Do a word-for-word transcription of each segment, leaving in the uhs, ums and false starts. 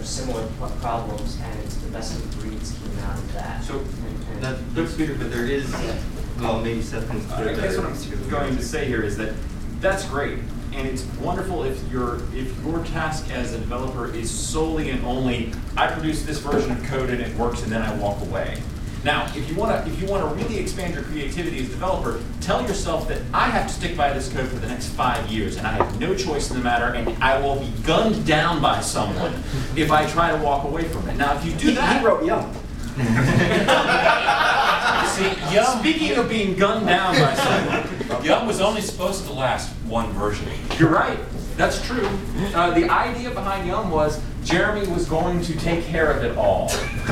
similar problems, and it's the best of breeds came out of that. So and, and That, that's true, but there is, well, maybe Seth can I put it guess better. what I'm going to say here is that that's great, and it's wonderful if your if your task as a developer is solely and only I produce this version of code and it works and then I walk away. Now, if you want to if you want to really expand your creativity as a developer, tell yourself that I have to stick by this code for the next five years, and I have no choice in the matter, and I will be gunned down by someone if I try to walk away from it. Now, if you do He, that, he wrote Yum. see, Yum, speaking of being gunned down by someone, Yum was only supposed to last one version. you're right. That's true. Uh, the idea behind Yum was Jeremy was going to take care of it all.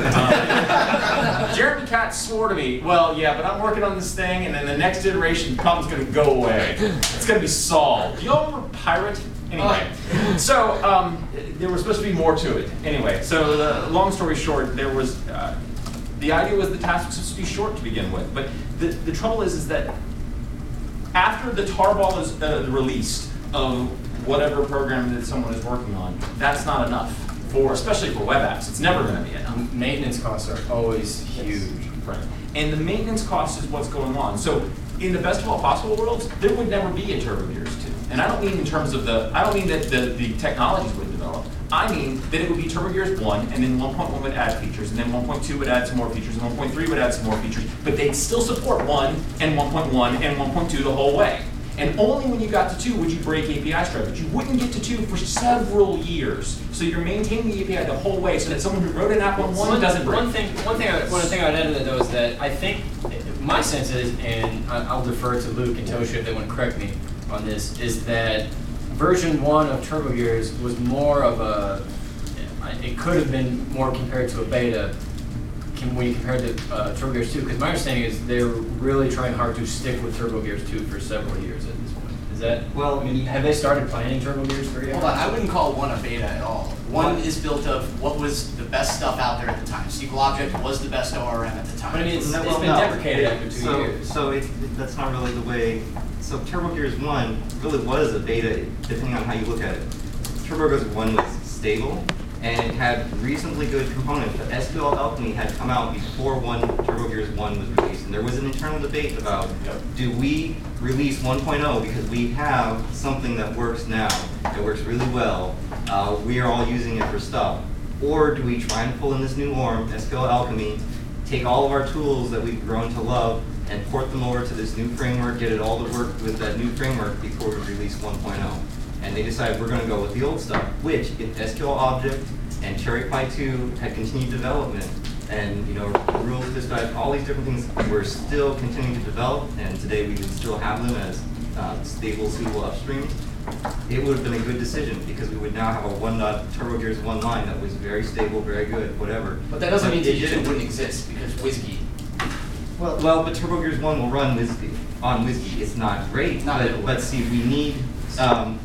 Um, Jeremy Katz swore to me, well, yeah, but I'm working on this thing, and then the next iteration, the problem's going to go away. It's going to be solved. You all remember Pirate? Anyway, so um, there was supposed to be more to it. Anyway, so the long story short, there was, uh, the idea was the task was supposed to be short to begin with, but the, the trouble is, is that after the tarball is uh, released of whatever program that someone is working on, that's not enough for, especially for web apps. It's never going to be enough. Maintenance costs are always huge. Right. And the maintenance cost is what's going on. So in the best of all possible worlds, there would never be a TurboGears two. And I don't mean in terms of the, I don't mean that the, the technologies would develop. I mean that it would be TurboGears one, and then one point one would add features, and then one point two would add some more features, and one point three would add some more features, but they'd still support one, and one point one, and one point two the whole way. And only when you got to two would you break A P I stripe, but you wouldn't get to two for several years. So you're maintaining the A P I the whole way so that someone who wrote an app on one doesn't break. One thing, one thing, I, one thing I would add to that though is that I think my sense is, and I- I'll defer to Luke and Tosha if they want to correct me on this, is that version one of TurboGears was more of a, it could have been more compared to a beta can, when you compare it to uh, TurboGears two, because my understanding is they're really trying hard to stick with TurboGears two for several years at this point. Is that, Well, I mean, have they started planning TurboGears three yet? Hold on, I wouldn't call one a beta at all. One is built of what was the best stuff out there at the time. S Q L Object was the best O R M at the time. But I mean, it's, No, it's well, been no. deprecated after two so, years. So it, that's not really the way. So TurboGears one really was a beta, depending on how you look at it. TurboGears one was stable, and it had reasonably good components. But S Q L Alchemy had come out before one TurboGears one was released, and there was an internal debate about, Yep. do we release one point oh because we have something that works now, that works really well, uh, we are all using it for stuff, or do we try and pull in this new arm, S Q L Alchemy, take all of our tools that we've grown to love and port them over to this new framework, get it all to work with that new framework before we release one point oh. And they decided we're going to go with the old stuff, which if S Q L Object and CherryPy two had continued development, and you know, rules dispatch, all these different things were still continuing to develop, and today we can still have them as uh, stable, suitable upstream, it would have been a good decision because we would now have a one dot TurboGears one line that was very stable, very good, whatever. But that doesn't mean it T two didn't. wouldn't exist because WSGI. Well, well, but TurboGears one will run WSGI. On WSGI, it's not great, Not but, everywhere. but see, we need, um,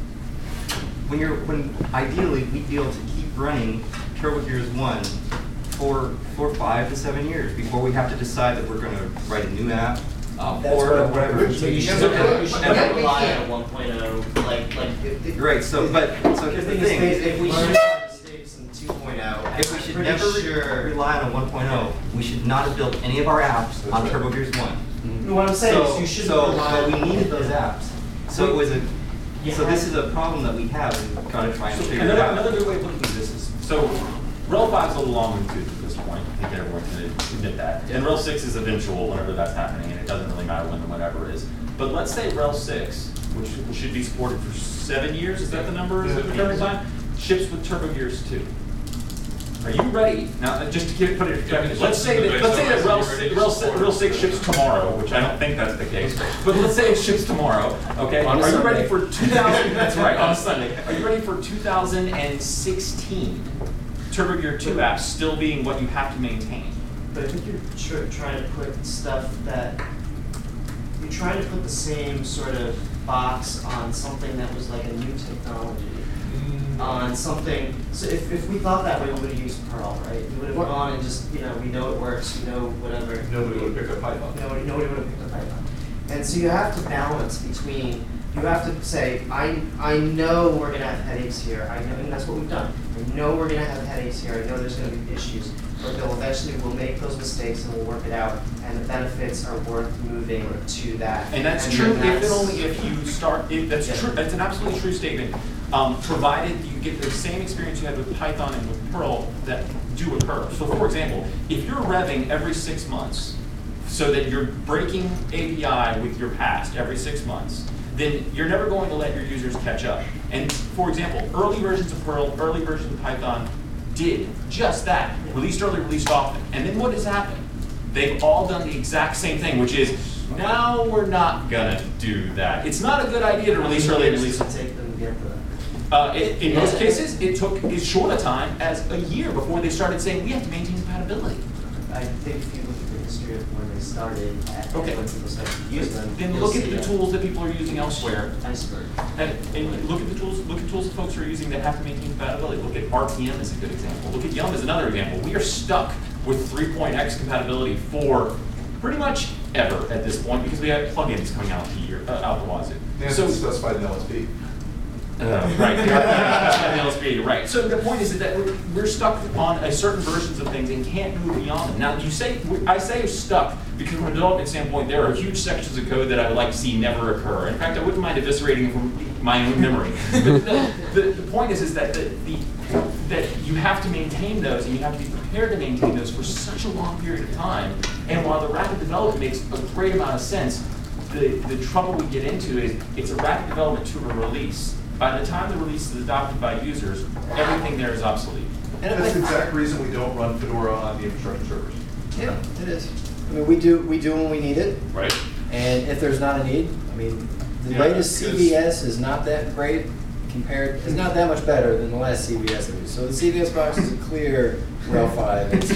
when you're, when ideally we'd be able to keep running TurboGears one for, for five to seven years before we have to decide that we're gonna write a new app, uh, That's or what- whatever. what- So you should So- never, you should Yeah, never we rely can't. on one point oh, like, like. if- if- Right, so, but, so here's the thing is, thing, if if we learn should, our mistakes in two point oh, if we I'm should pretty never re- sure. rely on a one point oh, we should not have built any of our apps on TurboGears one. What I'm saying So, is you shouldn't so, rely. but we needed those apps. So it was a, You so this had- is a problem that we have and we've got to try and So figure it another, out. another good way of looking at this is, so Rel five is a little long in the tooth at this point. I think everyone can admit that. And Rel six is eventual whenever that's happening, and it doesn't really matter when the whenever is. But let's say Rel six, which which should be supported for seven years, is that the number, is it the current time? Ships with TurboGears two. Are you ready? Now, uh, just to get, put it in perspective, let's say that, let's say that Rel, Rel, si- Rel six ships tomorrow, which I don't think that's the case, but let's say it ships tomorrow, okay? On a Are you Sunday. ready for two thousand, that's right, on a Sunday. Are you ready for two thousand sixteen TurboGear two apps still being what you have to maintain? But I think you're tr- trying to put stuff that, you're trying to put the same sort of box on something that was like a new technology. On something, so if, if we thought that way, we would have used Perl, right? We would have gone and just, you know, we know it works, we know whatever. Nobody would pick up Python. Nobody, nobody would have picked up Python. And so you have to balance between You have to say, I, I know we're gonna have headaches here, I know, and that's what we've done. I know we're gonna have headaches here, I know there's gonna be issues, but they'll eventually, we'll make those mistakes and we'll work it out, and the benefits are worth moving to that. And that's then true if and that's- only if you start, if, that's Yeah. true, that's an absolutely true statement. Um, provided you get the same experience you had with Python and with Perl that do occur. So for example, if you're revving every six months, so that you're breaking A P I with your past every six months, then you're never going to let your users catch up. And for example, early versions of Perl, early versions of Python did just that. Released early, released often. And then what has happened? They've all done the exact same thing, which is, now we're not gonna do that. It's not a good idea to release early and release To take them to get the. Uh, it, in most cases, it took as short a time as a year before they started saying, we have to maintain compatibility. I think if you look at the history of when they started and Okay. when people started to use them. Then you'll look at see the a tools that people are using elsewhere. Iceberg. And, and look at the tools, look at tools that folks are using that have to maintain compatibility. Look at R P M as a good example. Look at Yum as another example. We are stuck with three point X compatibility for pretty much ever at this point because we have plugins coming out the year, uh, out the wazoo. And So, it's specified in L S P. Uh, right, the L S P, right. So the point is that we're, we're stuck on a certain versions of things and can't move beyond them. Now, you say, I say you're stuck because from a development standpoint, there are huge sections of code that I would like to see never occur. In fact, I wouldn't mind eviscerating them from my own memory. But the, the, the point is, is that the, the, that you have to maintain those and you have to be prepared to maintain those for such a long period of time. And while the rapid development makes a great amount of sense, the, the trouble we get into is it's a rapid development to a release. By the time the release is adopted by users, everything there is obsolete. And That's the I- exact reason we don't run Fedora on the infrastructure servers. Yeah, it is. I mean, we do, we do when we need it, Right. and if there's not a need, I mean, the Yeah, latest C because- V S is not that great compared, it's not that much better than the last C V S at least. So the C V S box is a clear RHEL five. It's-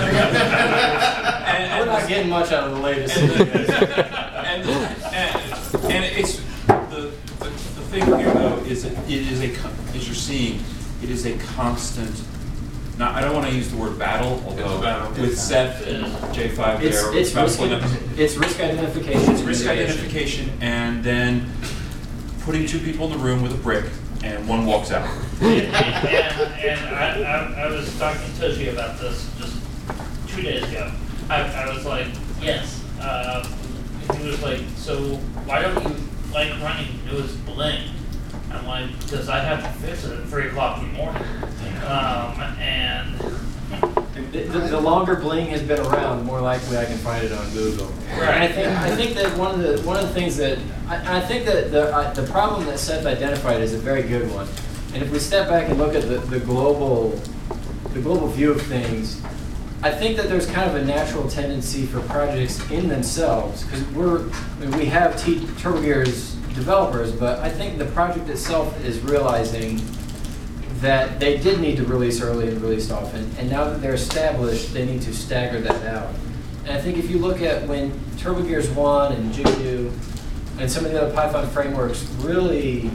We're not getting much out of the latest C V S. And, and, and it's, the, the, the thing here though is that it is a, con- as you're seeing, it is a constant, now, I don't want to use the word battle, although with Seth and J five It's, there. it's about risk, pulling up- it's risk identification. It's risk identification and then putting two people in the room with a brick and one walks out. And, and I, I, I was talking to Toshi about this just two days ago. I, I was like, yes. Uh, he was like, so why don't you like running newest Bling? I'm like, because I have to fix it at three o'clock in the morning. Um, and The, the, the longer Bling has been around, the more likely I can find it on Google. Right. And I think I think that one of the one of the things that I, I think that the uh, the problem that Seth identified is a very good one. And if we step back and look at the, the global the global view of things, I think that there's kind of a natural tendency for projects in themselves, because we're I mean, we have T TurboGear's developers, but I think the project itself is realizing that they did need to release early and release often, and now that they're established, they need to stagger that out. And I think if you look at when TurboGears one and Jigdo and some of the other Python frameworks really,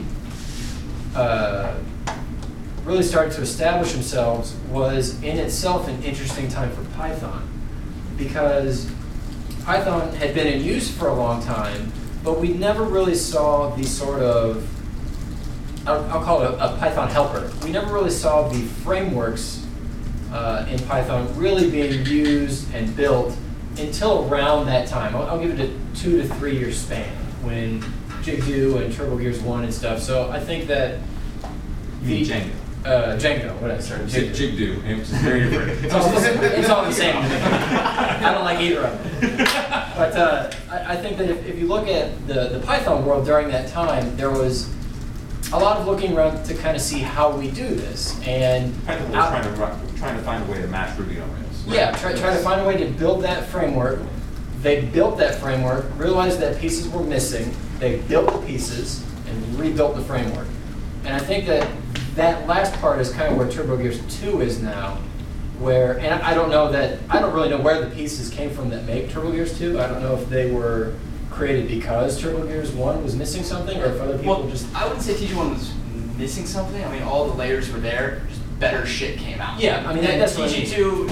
uh, really started to establish themselves, was in itself an interesting time for Python, because Python had been in use for a long time, but we never really saw the sort of I'll, I'll call it a, a Python helper. We never really saw the frameworks uh, in Python really being used and built until around that time. I'll, I'll give it a two to three year span when Jigdo and TurboGears one and stuff. So I think that the Django. Uh, Django, what did I say? Jig, Jigdo, which is very different. It's all, the, it's all the same. I don't like either of them. But uh, I, I think that if, if you look at the, the Python world during that time, there was a lot of looking around to kind of see how we do this. And Python was out- trying to, run- trying to find a way to match Ruby on Rails. yeah, try, try to find a way to build that framework. They built that framework, realized that pieces were missing. They built the pieces and rebuilt the framework. And I think that that last part is kind of where TurboGears two is now, where, and I don't know that, I don't really know where the pieces came from that make TurboGears two. I don't know if they were created because TurboGears one was missing something, or if other people Well, just... I wouldn't say T G one was missing something. I mean, all the layers were there. Just better shit came out. Yeah, I mean, that- And that's what I T G two, it's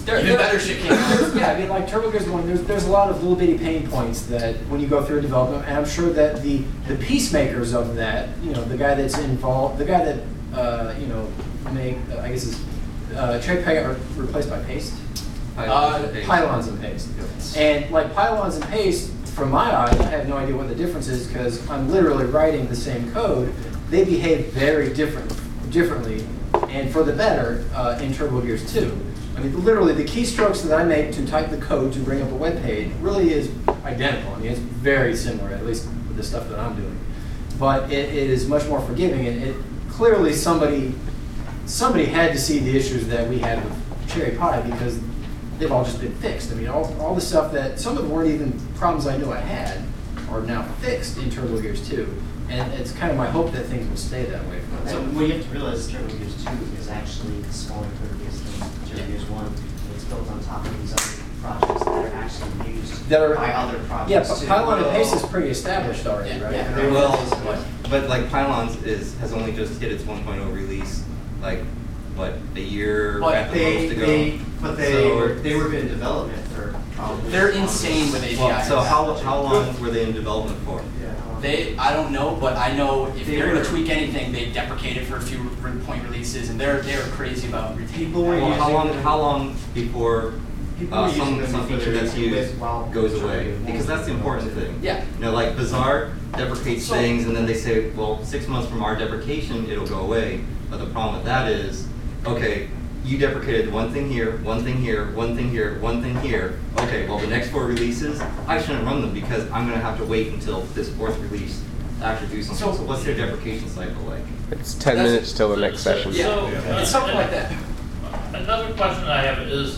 There- Even there- better shit came out. there's- Yeah, I mean, like Turbo Gears One, there's there's a lot of little bitty pain points that when you go through development, and I'm sure that the the peacemakers of that, you know, the guy that's involved, the guy that uh, you know, make uh, I guess is uh, Trey Pay are replaced by Paste. Uh, Pylons and Paste. And like Pylons and Paste, from my eyes, I have no idea what the difference is because I'm literally writing the same code. They behave very different, differently, and for the better uh, in Turbo Gears two. I mean, literally, the keystrokes that I make to type the code to bring up a web page really is identical. I mean, it's very similar, at least with the stuff that I'm doing. But it, it is much more forgiving, and it clearly somebody somebody had to see the issues that we had with Cherry Pie because they've all just been fixed. I mean, all, all the stuff that some of them weren't even problems I knew I had are now fixed in Turbo Gears two. And it's kind of my hope that things will stay that way. From So what you have to realize is Turbo Gears two is actually a smaller Turbo Gears than Turbo Gears one. And it's built on top of these other projects that are actually used That are- by other Yeah, projects but too. Pylon and Pace is pretty established already, Yeah, right? yeah. I mean, Well, it's- but like Pylons is, has only just hit its one point oh release, like, what, a year But at the They, most ago? they, but they So- were, they were in development for probably. They're insane with A P Is. Well, so how, how long were they in development for? Yeah. They, I don't know, but I know if They they're gonna were- tweak anything, they deprecate it for a few re- point releases, and they're they're crazy about retaining. People were that. Well, how using long, them- how long before People uh, were using some, them some before feature they that's were used while goes Turbo away? Gears one Because that's the was important developed. thing. Yeah. You know, like Bazaar deprecates So- things and then they say, well, six months from our deprecation, it'll go away. But the problem with that is, okay, you deprecated one thing here, one thing here, one thing here, one thing here. Okay, well, the next four releases, I shouldn't run them because I'm gonna have to wait until this fourth release to actually do something. So- So what's their deprecation cycle like? It's ten That's- minutes till the next so- session. Yeah, So, it's something like that. Another question I have is,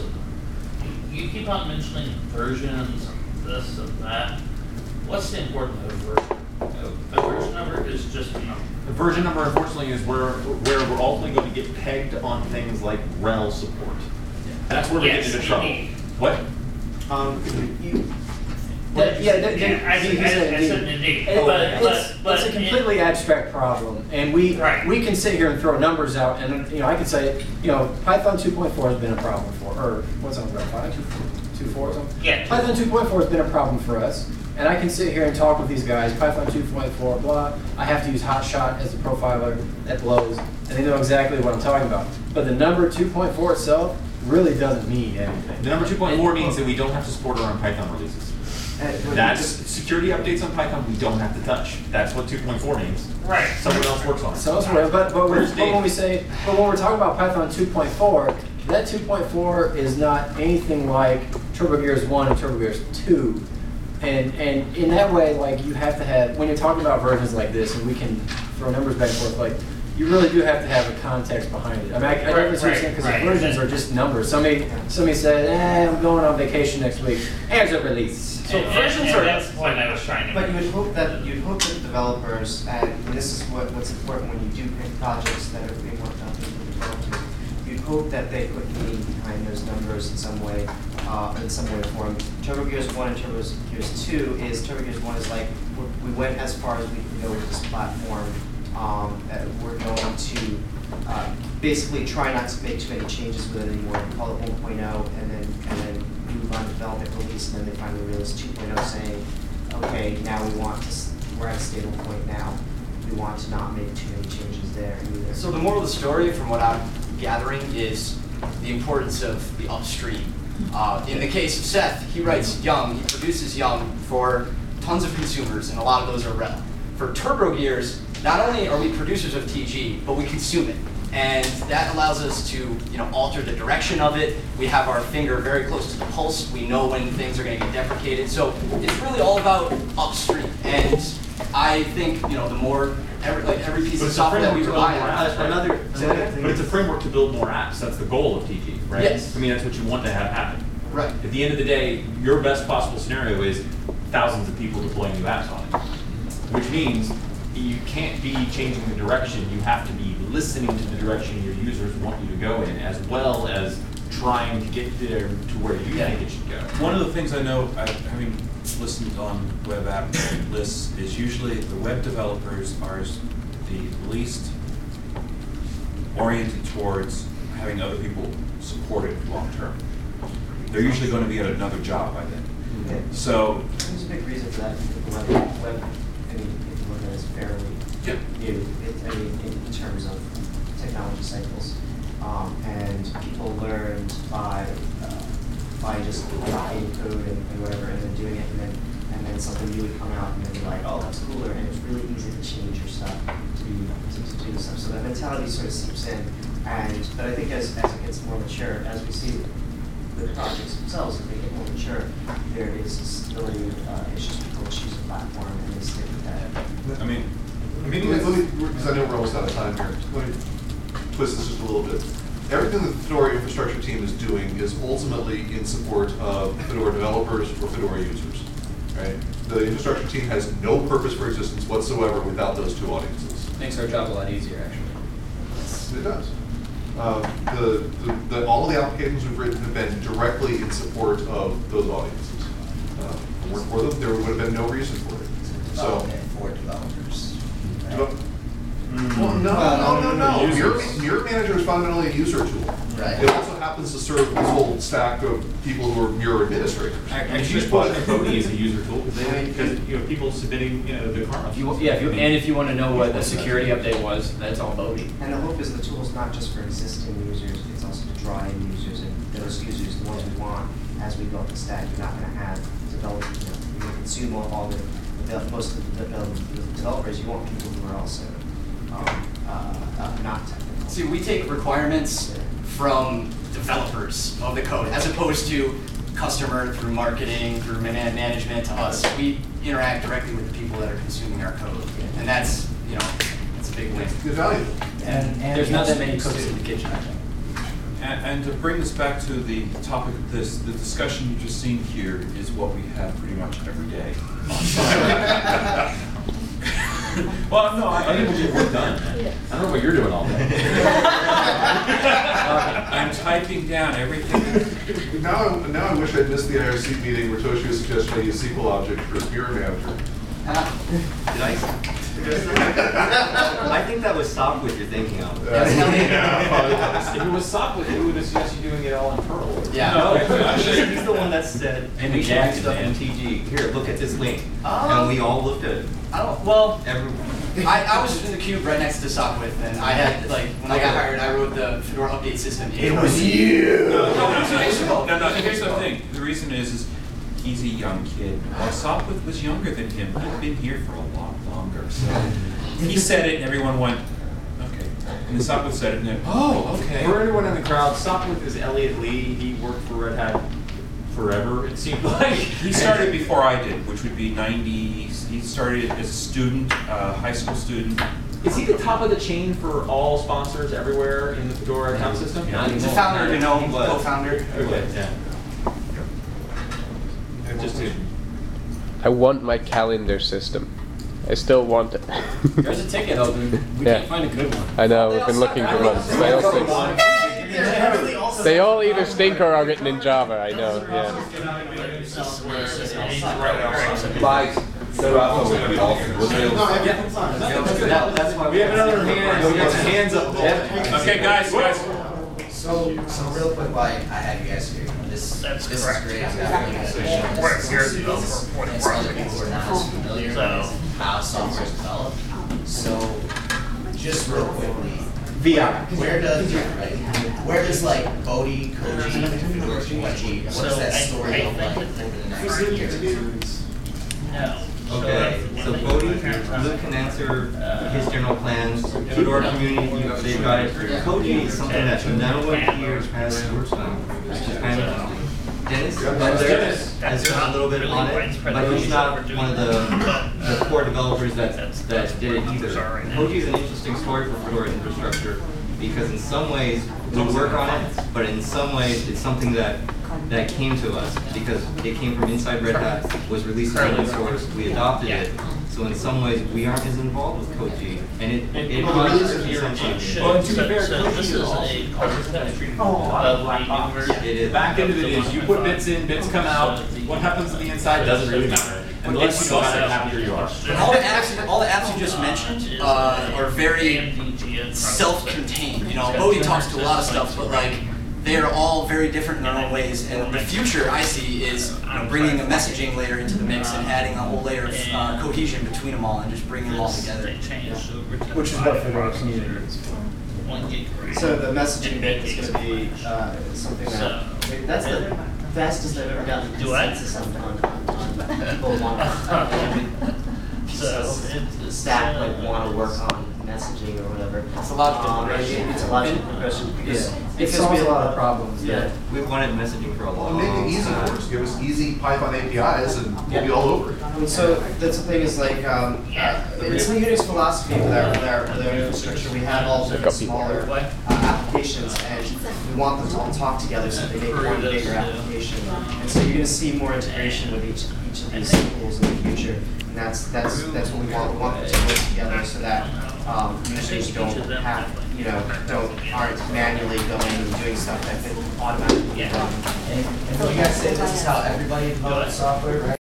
you keep on mentioning versions, this and that. What's the importance of version? A version number is just a number. The version number, unfortunately, is where, where we're ultimately going to get pegged on things like rel support. That's where we get Yes, into trouble. indeed. What? Um, you, That- yeah, that- Yeah, I, I, I he said indeed. said indeed, It- but, it's, but, but. it's a it- completely abstract problem, and we Right. we can sit here and throw numbers out, and you know I could say, you know, Python two point four has been a problem for, or what's on Python two point four or something. Yeah. Python two point four has been a problem for us, and I can sit here and talk with these guys. Python two point four, blah. I have to use Hotshot as a profiler that blows, and they know exactly what I'm talking about. But the number two point four itself really doesn't mean anything. The number two point four means that we don't have to support our own Python releases. and- That's security updates on Python we don't have to touch. That's what two point four means. Right. Someone else works on it. So elsewhere, but but, we're, Where's but Dave? when we say, but when we're talking about Python two point four, that two point four is not anything like Turbo Gears one and Turbo Gears two, and and in that way, like you have to have when you're talking about versions like this, and we can throw numbers back and forth, like you really do have to have a context behind it. I mean, I, I Right, don't understand right, because right. versions are just numbers. Somebody somebody said, eh, I'm going on vacation next week. Here's a release. So And- versions and are, that's- that's the point I was trying to But you make. would hope that, you'd hope that developers, and this is what, what's important when you do pick projects that are being worked on for developers, you'd hope that they put meaning behind those numbers in some way, uh, in some way or form. Turbo Gears one and Turbo Gears two is, Turbo Gears one is like, we're- we went as far as we could go with this platform. Um, uh, we're going to, uh, basically try not to make too many changes with it anymore, call it one point oh, and then, and then move on to development release, and then they finally release two point oh saying, okay, now we want to, s- we're at a stable point now. We want to not make too many changes there either. So the moral of the story, from what I'm gathering, is the importance of the upstream. Uh, in the case of Seth, he writes Young, he produces Young for tons of consumers, and a lot of those are rel. For Turbo Gears, not only are we producers of T G, but we consume it. And that allows us to, you know, alter the direction of it. We have our finger very close to the pulse. We know when things are going to get deprecated. So it's really all about upstream. And I think, you know, the more, every, like every piece But of it's a software that we framework to rely build more on. apps, right? Another, another thing But it's a is- framework to build more apps. That's the goal of T G, right? Yes. I mean, that's what you want to have happen. Right. At the end of the day, your best possible scenario is thousands of people deploying new apps on it. Which means you can't be changing the direction. You have to be listening to the direction your users want you to go in, as well as trying to get there to where you Yeah. think it should go. One of the things I know, I- having listened on web app lists, is usually the web developers are s- the least oriented towards having other people support it long term. they're usually going to be at another job by then. Yeah. So, There's a big reason for that. The web, web, I mean, if you look at it, is fairly yeah. new. It, I mean, in terms of technology cycles, um, and people learned by uh, by just copying code and, and whatever, and then doing it, and then and then something new would come out, and then you're like, oh, that's cooler, and it's really easy to change your stuff to be to, to do stuff. So that mentality sort of seeps in, and but I think as as it gets more mature, as we see the projects themselves, if they get more mature, there is stability uh, issues. People choose a platform and they stick with that. I mean, I mean, let me, because I know we're almost out of time here, let me twist this just a little bit. Everything that the Fedora infrastructure team is doing is ultimately in support of Fedora developers or Fedora users, right? The infrastructure team has no purpose for existence whatsoever without those two audiences. Makes our job a lot easier, actually. It does. Uh, the, the, the, all of the applications we've written have been directly in support of those audiences. Uh, if it weren't for them, there would have been no reason for it. So, for developers. develop- well, no, Well, no, no, no. Mirror, users. Mirror Manager is fundamentally a user tool. Right. It also happens to serve this whole stack of people who are Mirror administrators. A huge portion of Bodhi is a user tool, because, you know, people submitting, you know, the karma. If you, yeah, if you, and if you want to know what the security update was, that's all Bodhi. And the hope is the tool is not just for existing users, it's also to draw in users, and those users, the ones we want, as we go up the stack, you're not going to have developers, you know, you're going to consume all, all the, the, most of the, the, the developers, you want people who are also um, uh, uh, not technical. See, we take requirements from developers of the code, as opposed to customer through marketing, through man- management to us. We interact directly with the people that are consuming our code, and that's, you know, that's a big win. It's valuable. And, and There's not that many cooks in the kitchen, I think. And, and to bring this back to the topic of this, the discussion you've just seen here is what we have pretty much every day. Well, no, I, I think we'll get work done. I don't know what you're doing all day. I'm typing down everything. Now, now I wish I'd missed the I R C meeting where Toshio suggested I use S Q L object for Mirror Manager. Did I? I think that was Sopwith you're thinking of. If it was Sopwith, it would have suggested you doing it all in Perl. Yeah. No, He's, he's the one that said, And we the should do Jackson, stuff in man. T G. Here, look at this link. Oh. And we all looked at it. I don't, well, Everyone. I, I was in the cube right next to Sopwith, and I had, like, when I got hired, I wrote the Fedora update system. It was you! No, no, no, no, here's the thing. The reason is, is he's a young kid. While Sopwith was younger than him, he'd been here for a lot longer. So he said it, and everyone went, okay. And then Sopwith said it, and then, oh, okay. For everyone in the crowd, Sopwith is Elliot Lee. He worked for Red Hat forever, it seemed like. He started before I did, which would be ninety. He started as a student, uh, high school student. Is he the top of the chain for all sponsors everywhere in the Fedora account system? Yeah. He's the founder of GNOME, was. co-founder. Okay, yeah. Just to, I want my calendar system. I still want it. There's a ticket open. We Yeah. can't find a good one. I know, we've been looking for months. They all, they all either stink or are written in Java, I know, yeah. That's why we have another hand. We got some hands up. Okay, guys, guys. So, so real quick, why I have you guys here, this, That's this correct. is great. Exactly. We're here to go for And some other people who are not as familiar So- with how software is developed. So, just real quickly, V I. where does, right, where does like Bodhi, Koji, Fedora, Koji, what So does that I- story I look like think over the next years? No. Okay, so Bodhi, Luke can answer his general plans. Fedora community, they've got it. Koji is something that no one here has worked on, which is kind of interesting. Dennis, Dennis. has done a little bit on it, but he's not one of the, the core developers that, that did it either. Koji is an interesting story for Fedora infrastructure because in some ways we work on it, but in some ways it's something that that came to us because it came from inside Red Hat, was released as open source, we adopted it. So in some ways we aren't as involved with Koji, and it it causes something. Well, and to be fair, So Koji this is is also a concept treated of of the black new box. version. It is. The back end of it is you put bits in, bits come out. What happens to the inside doesn't really matter. And the less you know about it, the happier you are. All the apps, all the apps you just mentioned uh, are very A M D G and self-contained. You know, Bodhi talks to a lot of stuff, but like they are all very different in their own ways. And the future I see is you know, bringing a messaging layer into the mix and adding a whole layer of uh, cohesion between them all and just bringing them all together. Which is what Fedora Community is. One gig. So the messaging bit is going to be uh, something that, So- I mean, that's the fastest I've ever gotten Do I? consensus on, on, on, on people want to, So it's staff uh, like want to work on messaging or whatever. It's a logical Um, progression. It's a logical progression because, Yeah. It because solves we a lot of problems. Yeah. We've wanted messaging for a Well, long make time. it easy for us, give us easy Python A P Is and we'll be all over it. And so that's the thing is like, um, uh, it's the Unix philosophy with our, with our, with our infrastructure. We have all different smaller uh, applications and we want them to all talk together so they make one bigger application. And so you're gonna see more integration with each, each of these tools in the future. And that's, that's, that's what we want. We want them to work together so that, um, users don't have, you know, don't, aren't manually going and doing stuff that could automatically be done. And, and you guys say this is how everybody develops software, right?